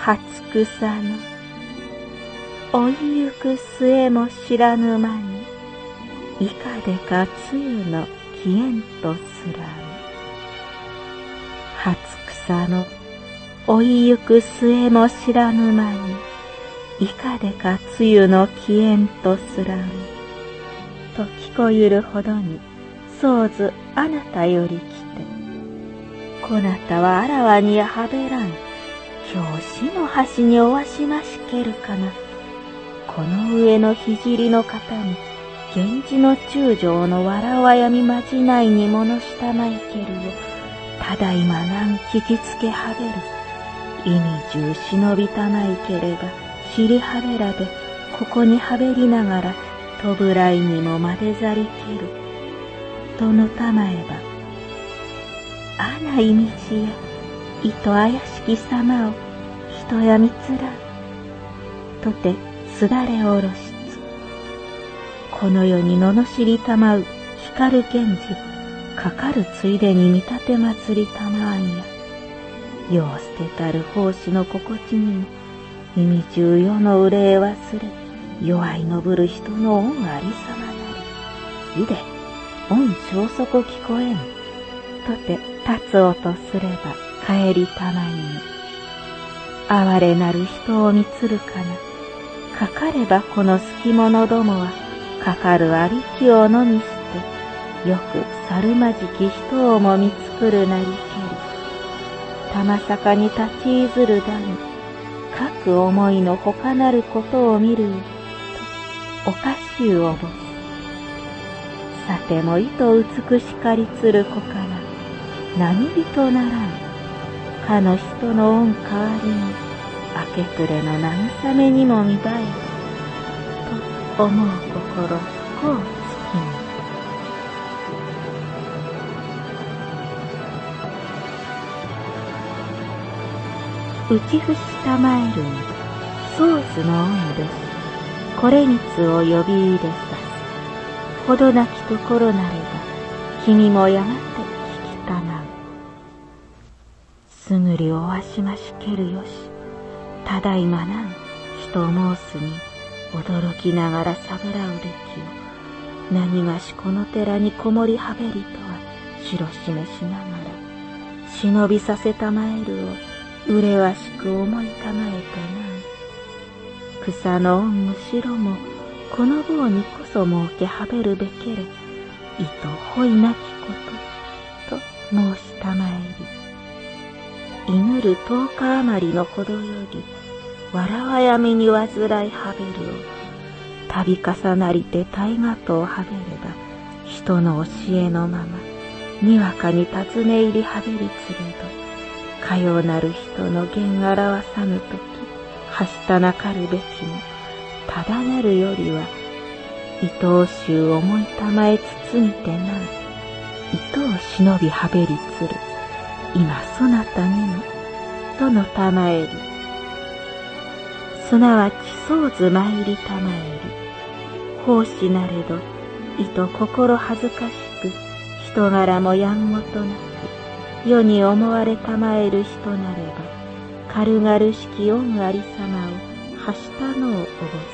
初草の追いゆく末も知らぬ間に、いかでか露の消えんとすらん。初草の追いゆく末も知らぬ間に、いかでか露の消えんとすらん。と聞こえるほどに、そうずあなたより来て、こなたはあらわにはべらん、今日死の端におわしましけるかな。この上の聖の方に、源氏の中将のわらわやみまじないにものしたまいけるよ。ただいまなん聞きつけはべる。意味中忍びたまいければ、知りはべらで、ここにはべりながら、とぶらいにもまでざりける。とのたまえば、あな意味地や、いと怪しき様を、人やみつらん。とて、すだれおろしつ。この世に罵りたまう、光る源氏、かかるついでに見立て祭りたまわんや。世を捨てたる奉仕の心地にも、意味中世の憂い忘れ、弱いのぶる人の恩ありさまなり。いで、恩消息聞こえん。とて立つおとすれば帰りたまいに。哀れなる人を見つるかな。かかればこの隙者どもは、かかるありきをのみして、よくさるまじき人をも見つくるなりけり。たまさかに立ちいずるだに、かく思いのほかなることを見るよ、とおかしゅうおぼす。さてもいと美しかりつる子から、何人ならん、かの人の恩代わりに、明け暮れの慰めにも見栄える、と思う心不幸月に。打ち伏したまえるに、ソースの恩です。これみつを呼び入れさす。ほどなきところなれば、君もやがて聞きたまう。すぐりおわしましけるよし。ただいまなん、人申すに、驚きながらさぶらうべきを。何がしこの寺にこもりはべりとは、白示しながら、忍びさせたまえるを、うれわしく思いたまえてな。草の恩むしろも、この坊にこそ設けはべるべけれ、いとほいなきこと、と申したまえり。祈る10日余りのほどより、わらわやめに患いはべるを、度重なりて大河とをはべれば、人の教えのまま、にわかに尋ね入りはべりつれど、かようなる人の言表さぬとき、はしたなかるべきも、ただなるよりは、愛おしゅう思いたまえ包みてな、糸を忍びはべりつる、今そなたにも、とのたまえり。すなわちそうず参りたまえり。奉仕なれど、いと心恥ずかしく、人柄もやんごとなく、世に思われたまえる人なれば、軽々しき恩ありさまをはしたのをおぼす。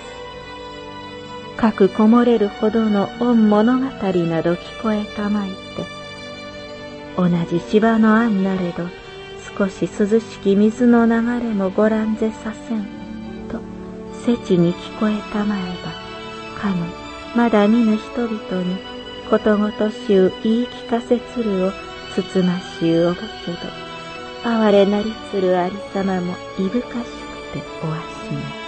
かくこもれるほどの恩物語など聞こえたまいて、同じ芝の案なれど、少し涼しき水の流れもご覧ぜさせん、と、せちに聞こえたまえば、かの、まだ見ぬ人々に、ことごとしゅう言い聞かせつるを、つつましゅうおぼせど、哀れなりつるありさまもいぶかしくておわしめ。